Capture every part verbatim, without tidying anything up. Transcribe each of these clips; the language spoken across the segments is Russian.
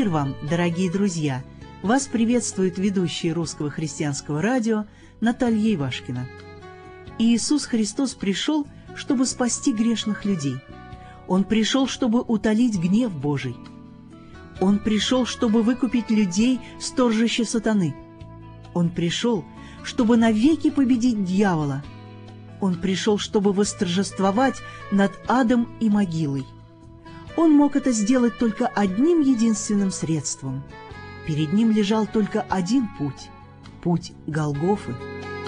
Мир вам, дорогие друзья! Вас приветствует ведущая Русского христианского радио Наталья Ивашкина. Иисус Христос пришел, чтобы спасти грешных людей. Он пришел, чтобы утолить гнев Божий. Он пришел, чтобы выкупить людей с торжища сатаны. Он пришел, чтобы навеки победить дьявола. Он пришел, чтобы восторжествовать над адом и могилой. Он мог это сделать только одним единственным средством. Перед ним лежал только один путь – путь Голгофы.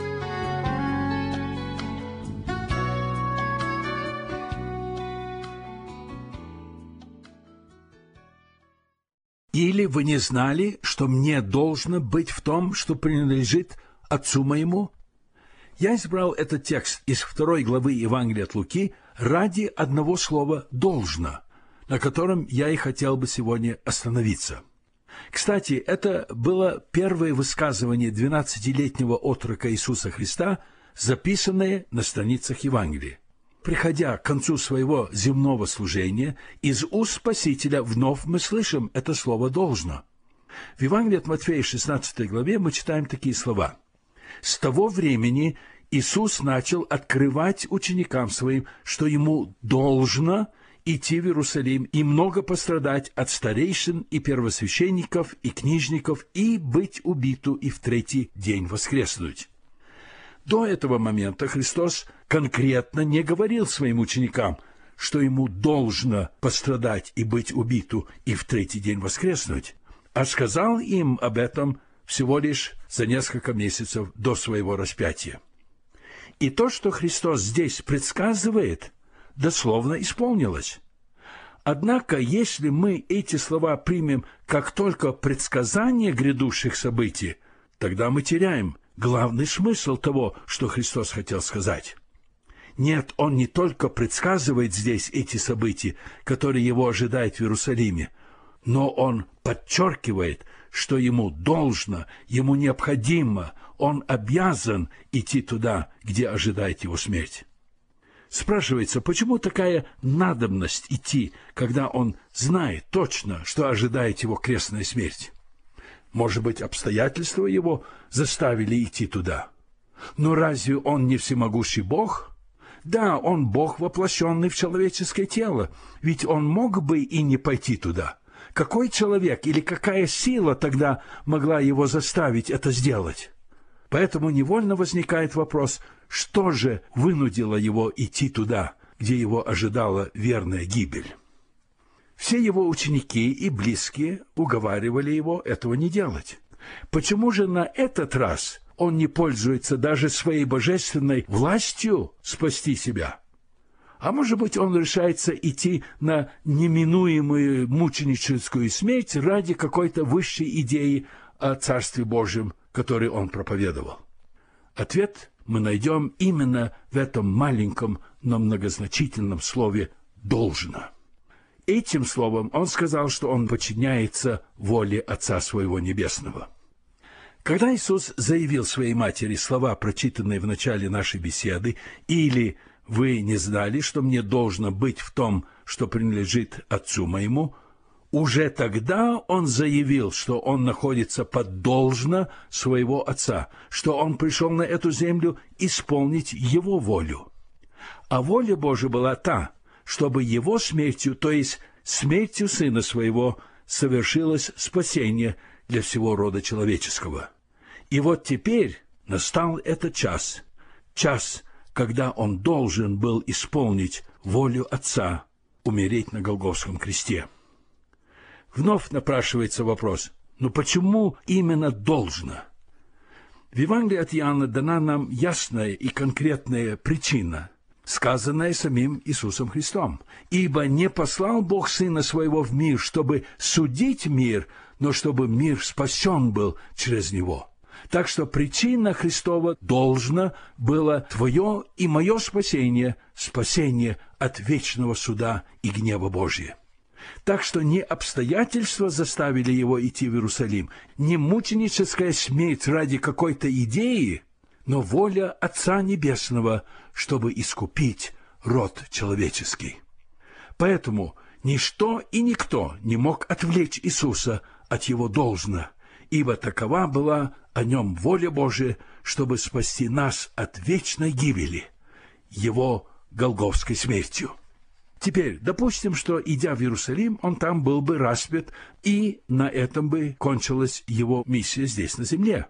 Или вы не знали, что мне должно быть в том, что принадлежит Отцу моему? Я избрал этот текст из второй главы Евангелия от Луки ради одного слова «должно», на котором я и хотел бы сегодня остановиться. Кстати, это было первое высказывание двенадцатилетнего отрока Иисуса Христа, записанное на страницах Евангелия. Приходя к концу своего земного служения, из уст Спасителя вновь мы слышим это слово «должно». В Евангелии от Матфея, шестнадцатой главе, мы читаем такие слова. «С того времени Иисус начал открывать ученикам своим, что ему должно идти в Иерусалим и много пострадать от старейшин и первосвященников и книжников и быть убиту и в третий день воскреснуть». До этого момента Христос конкретно не говорил своим ученикам, что ему должно пострадать и быть убиту и в третий день воскреснуть, а сказал им об этом всего лишь за несколько месяцев до своего распятия. И то, что Христос здесь предсказывает, дословно исполнилось. Однако, если мы эти слова примем как только предсказание грядущих событий, тогда мы теряем главный смысл того, что Христос хотел сказать. Нет, Он не только предсказывает здесь эти события, которые Его ожидают в Иерусалиме, но Он подчеркивает, что Ему должно, Ему необходимо, Он обязан идти туда, где ожидает Его смерть. Спрашивается, почему такая надобность идти, когда Он знает точно, что ожидает Его крестная смерть? Может быть, обстоятельства Его заставили идти туда? Но разве Он не всемогущий Бог? Да, Он Бог, воплощенный в человеческое тело, ведь Он мог бы и не пойти туда. Какой человек или какая сила тогда могла Его заставить это сделать? Поэтому невольно возникает вопрос, что же вынудило Его идти туда, где Его ожидала верная гибель? Все Его ученики и близкие уговаривали Его этого не делать. Почему же на этот раз Он не пользуется даже своей божественной властью спасти себя? А может быть, Он решается идти на неминуемую мученическую смерть ради какой-то высшей идеи о Царстве Божьем, который Он проповедовал? Ответ мы найдем именно в этом маленьком, но многозначительном слове «должно». Этим словом Он сказал, что Он подчиняется воле Отца Своего Небесного. Когда Иисус заявил своей матери слова, прочитанные в начале нашей беседы, или «Вы не знали, что мне должно быть в том, что принадлежит Отцу моему», уже тогда Он заявил, что Он находится под должно своего Отца, что Он пришел на эту землю исполнить Его волю. А воля Божия была та, чтобы Его смертью, то есть смертью Сына Своего, совершилось спасение для всего рода человеческого. И вот теперь настал этот час, час, когда Он должен был исполнить волю Отца, умереть на Голгофском кресте. Вновь напрашивается вопрос, ну почему именно должно? В Евангелии от Иоанна дана нам ясная и конкретная причина, сказанное самим Иисусом Христом. «Ибо не послал Бог Сына Своего в мир, чтобы судить мир, но чтобы мир спасен был через Него». Так что причина Христова должна была твое и мое спасение, спасение от вечного суда и гнева Божия. Так что не обстоятельства заставили Его идти в Иерусалим, не мученическая смерть ради какой-то идеи, но воля Отца Небесного, чтобы искупить род человеческий. Поэтому Ничто и никто не мог отвлечь Иисуса от его должна, ибо такова была о нем воля Божия, чтобы спасти нас от вечной гибели, его голгофской смертью. Теперь, допустим, что, идя в Иерусалим, он там был бы распят, и на этом бы кончилась его миссия здесь, на земле.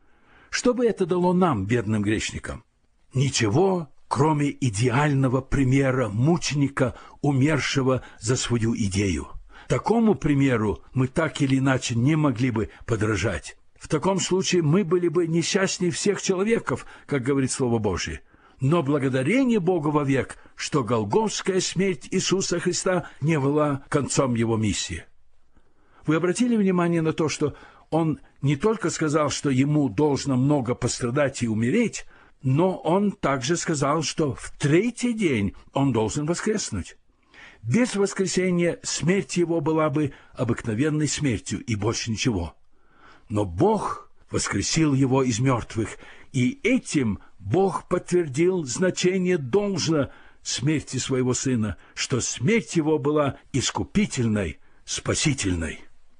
Что бы это дало нам, бедным грешникам? Ничего, кроме идеального примера мученика, умершего за свою идею. Такому примеру мы так или иначе не могли бы подражать. В таком случае мы были бы несчастнее всех человеков, как говорит Слово Божие. Но благодарение Богу вовек, что голгофская смерть Иисуса Христа не была концом его миссии. Вы обратили внимание на то, что он не только сказал, что ему должно много пострадать и умереть, но он также сказал, что в третий день он должен воскреснуть. Без воскресения смерть его была бы обыкновенной смертью и больше ничего. Но Бог воскресил его из мертвых, и этим Бог подтвердил значение должно смерти своего Сына, что смерть его была искупительной, спасительной.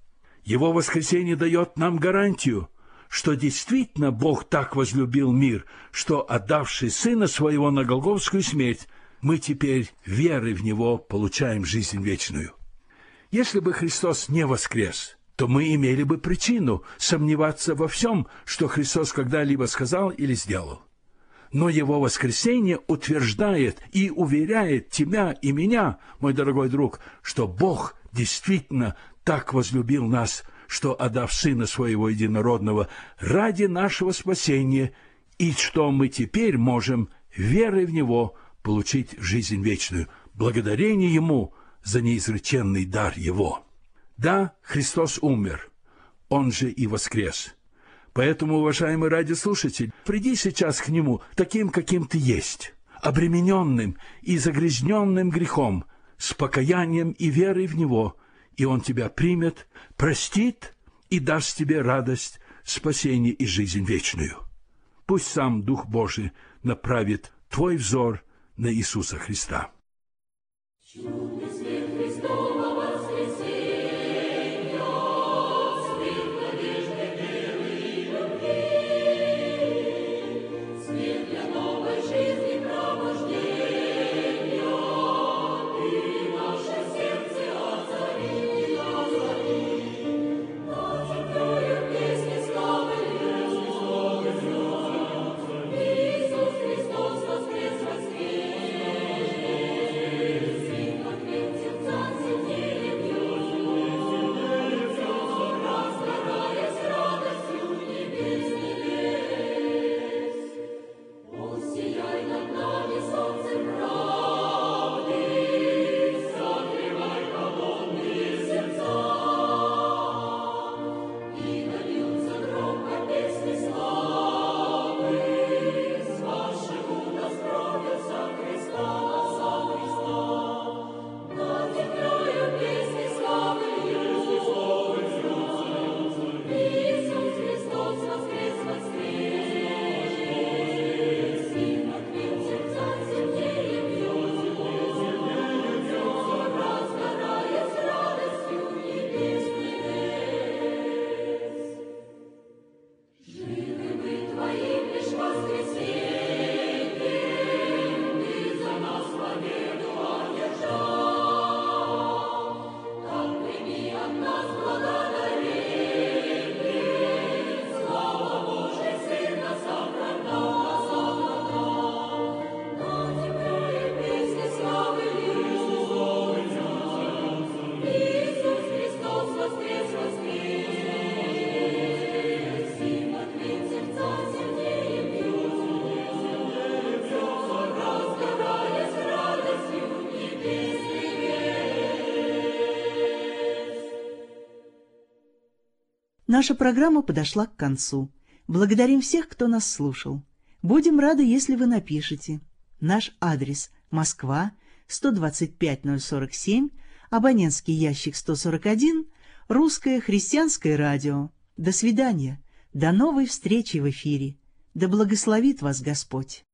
Его воскресение дает нам гарантию, что действительно Бог так возлюбил мир, что, отдавший Сына Своего на голгофскую смерть, мы теперь верой в Него получаем жизнь вечную. Если бы Христос не воскрес, то мы имели бы причину сомневаться во всем, что Христос когда-либо сказал или сделал. Но Его воскресение утверждает и уверяет тебя и меня, мой дорогой друг, что Бог действительно так возлюбил нас, что, отдав Сына Своего Единородного ради нашего спасения, и что мы теперь можем, верой в Него, получить жизнь вечную, благодарение Ему за неизреченный дар Его. Да, Христос умер, Он же и воскрес. Поэтому, уважаемый радиослушатель, приди сейчас к Нему таким, каким ты есть, обремененным и загрязненным грехом, с покаянием и верой в Него, и Он тебя примет, простит и даст тебе радость, спасение и жизнь вечную. Пусть сам Дух Божий направит твой взор на Иисуса Христа. Наша программа подошла к концу. Благодарим всех, кто нас слушал. Будем рады, если вы напишете. Наш адрес – Москва, сто двадцать пять ноль сорок семь, абонентский ящик сто сорок один, Русское христианское радио. До свидания. До новой встречи в эфире. Да благословит вас Господь.